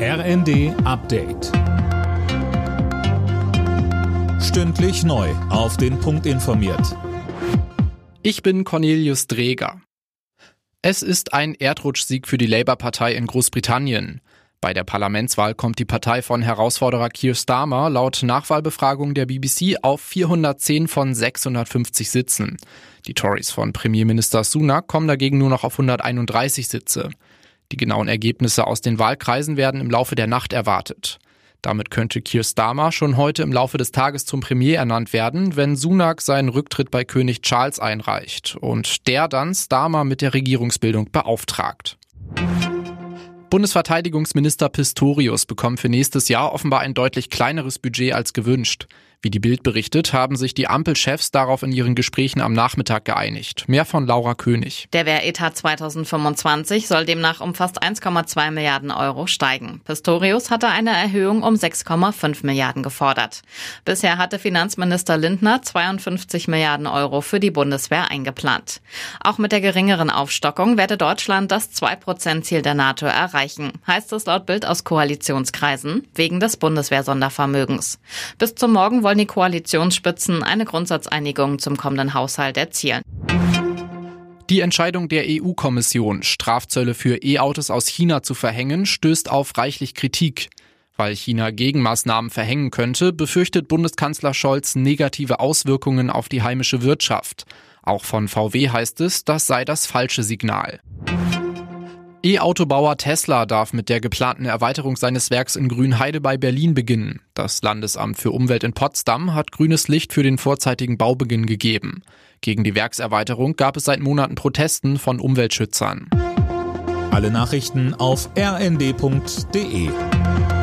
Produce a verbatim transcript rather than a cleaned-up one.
R N D Update. Stündlich neu auf den Punkt informiert. Ich bin Cornelius Dreger. Es ist ein Erdrutschsieg für die Labour-Partei in Großbritannien. Bei der Parlamentswahl kommt die Partei von Herausforderer Keir Starmer laut Nachwahlbefragung der B B C auf vierhundertzehn von sechshundertfünfzig Sitzen. Die Tories von Premierminister Sunak kommen dagegen nur noch auf hunderteinunddreißig Sitze. Die genauen Ergebnisse aus den Wahlkreisen werden im Laufe der Nacht erwartet. Damit könnte Keir Starmer schon heute im Laufe des Tages zum Premier ernannt werden, wenn Sunak seinen Rücktritt bei König Charles einreicht und der dann Starmer mit der Regierungsbildung beauftragt. Bundesverteidigungsminister Pistorius bekommt für nächstes Jahr offenbar ein deutlich kleineres Budget als gewünscht. Wie die Bild berichtet, haben sich die Ampelchefs darauf in ihren Gesprächen am Nachmittag geeinigt. Mehr von Laura König. Der Wehretat zweitausendfünfundzwanzig soll demnach um fast eins Komma zwei Milliarden Euro steigen. Pistorius hatte eine Erhöhung um sechs Komma fünf Milliarden gefordert. Bisher hatte Finanzminister Lindner zweiundfünfzig Milliarden Euro für die Bundeswehr eingeplant. Auch mit der geringeren Aufstockung werde Deutschland das zwei Prozent Ziel der NATO erreichen, heißt es laut Bild aus Koalitionskreisen, wegen des Bundeswehr-Sondervermögens. Bis zum Morgen wollen die Koalitionsspitzen eine Grundsatzeinigung zum kommenden Haushalt erzielen. Die Entscheidung der E U-Kommission, Strafzölle für E-Autos aus China zu verhängen, stößt auf reichlich Kritik. Weil China Gegenmaßnahmen verhängen könnte, befürchtet Bundeskanzler Scholz negative Auswirkungen auf die heimische Wirtschaft. Auch von V W heißt es, das sei das falsche Signal. E-Autobauer Tesla darf mit der geplanten Erweiterung seines Werks in Grünheide bei Berlin beginnen. Das Landesamt für Umwelt in Potsdam hat grünes Licht für den vorzeitigen Baubeginn gegeben. Gegen die Werkserweiterung gab es seit Monaten Protesten von Umweltschützern. Alle Nachrichten auf r n d punkt d e.